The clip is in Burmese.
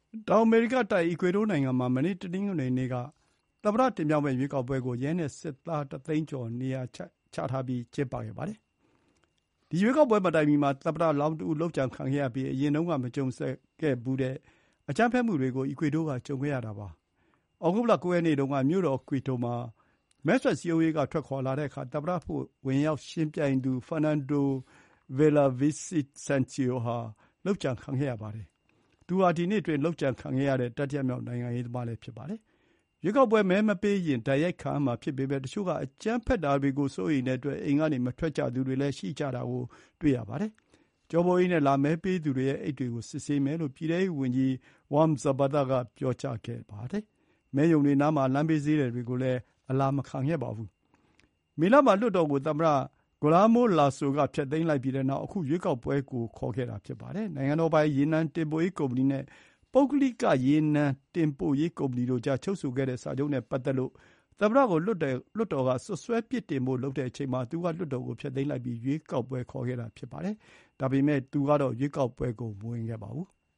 တောင်အမေရိကတိုက်အီကွေဒိုနိုင်ငံမှာမနေ့တနင်္ဂနွေနေ့ကသမ္မတတင်မြှောက်မယ့်ရွေးကောက်ပွဲကိုရဲနဲ့စစ်သား1သိန်းကျော်နေရာချထားပြီးကျင်းပခဲ့ပါတယ်။ဒီရွေးကောက်ပွဲမတိုင်မီမှာသမ္မတလောင်းတဦးလုပ်ကြံခံခဲ့ရပြီးအရင်တုန်းကမကြုံစခဲ့ဖူးတဲ့အကြမ်းဖက်မှုတွေကိုအီကွေဒိုကကြုံခဲ့ရတာပါ။ဩဂုတ်လ 9 ရက်နေ့တုန်းကမြို့တော်ကွီတိုမှာမဲဆွယ်စည်းရုံးရေးကထွက်ခွါလာတဲ့အခါသမ္မတဖို့ဝင်ရောက်ယှဉ်ပြိုင်သူ Fernando Villavicencio ဟာလုပ်ကြံခံခဲ့ရပါတယ်။သူဟာဒီနှစ်အတွင်းလုပ်ကြံခံခဲ့ရတဲ့တတိယမြောက်နိုင်ငံရေးသမားလည်းဖြစ်ပါတယ်။ရွေးကောက်ပွဲမဲမပေးရင်တိုက်ရိုက်ခံရမှာဖြစ်ပေမယ့်တချို့ကအကြမ်းဖက်တာတွေကိုစိုးရိမ်တဲ့အတွက်အိမ်ကနေမထွက်ကြသူတွေလည်းရှိကြတာကိုတွေ့ရပါတယ်။ကျောပိုးအိတ်နဲ့လာမဲပေးသူတွေရဲ့အိတ်တွေကိုစစ်ဆေးမယ်လို့ပြည်ထဲရေးဝန်ကြီး Warm Zapata ကပြောကြားခဲ့ပါတယ်။မဲရုံတွေနားမှာလမ်းဘေးဈေးသည်တွေကိုလည်းအလာမခံခဲ့ပါဘူး။မေလမှာလွှတ်တော်ကိုသမ္မတ Guillermo Lasso ကဖျက်သိမ်းလိုက်ပြီးတဲ့နောက်အခုရွေးကောက်ပွဲကိုခေါ်ခဲ့တာဖြစ်ပါတယ်။နိုင်ငံတော်ပိုင်ရေနံတင်ပို့ရေးကုမ္ပဏီနဲ့ပုဂ္ဂလိကရေနံတင်ပို့ရေးကုမ္ပဏီတို့ကြားချုပ်ဆိုခဲ့တဲ့စာချုပ်နဲ့ပတ်သက်လို့သမ္မတကိုလွှတ်တော်ကစွပ်စွဲပြစ်တင်ဖို့လုပ်တဲ့အချိန်မှာသူကလွှတ်တော်ကိုဖျက်သိမ်းလိုက်ပြီးရွေးကောက်ပွဲခေါ်ခဲ့တာဖြစ်ပါတယ်။ဒါပေမယ့်သူကတော့ရွေးကောက်ပွဲကိုမဝင်ခဲ့ပါဘူး။